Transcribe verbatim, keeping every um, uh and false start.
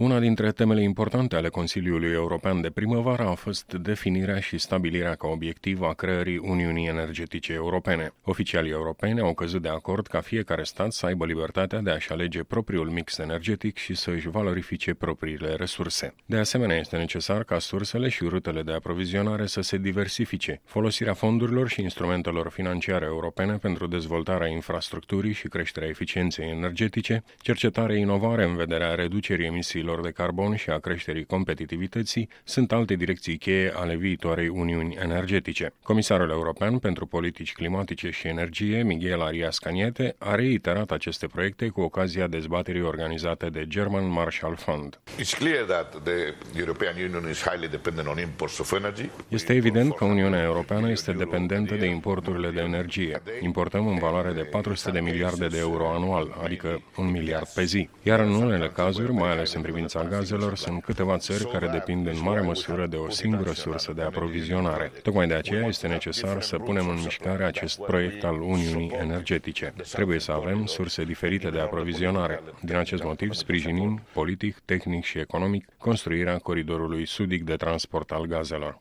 Una dintre temele importante ale Consiliului European de primăvară a fost definirea și stabilirea ca obiectiv a creării Uniunii Energetice Europene. Oficialii europeni au căzut de acord ca fiecare stat să aibă libertatea de a-și alege propriul mix energetic și să își valorifice propriile resurse. De asemenea, este necesar ca sursele și rutele de aprovizionare să se diversifice. Folosirea fondurilor și instrumentelor financiare europene pentru dezvoltarea infrastructurii și creșterea eficienței energetice, cercetare, inovare în vederea reducerii emisiilor de carbon și a creșterii competitivității sunt alte direcții cheie ale viitoarei Uniuni Energetice. Comisarul European pentru Politici Climatice și Energie, Miguel Arias Cañete, a reiterat aceste proiecte cu ocazia dezbaterii organizate de German Marshall Fund. Este evident că Uniunea Europeană este dependentă de importurile de energie. Importăm în valoare de patru sute de miliarde de euro anual, adică un miliard pe zi. Iar în unele cazuri, mai ales în privința gazelor, sunt câteva țări care depind în mare măsură de o singură sursă de aprovizionare. Tocmai de aceea este necesar să punem în mișcare acest proiect al Uniunii Energetice. Trebuie să avem surse diferite de aprovizionare. Din acest motiv sprijinim politic, tehnic și economic construirea coridorului sudic de transport al gazelor.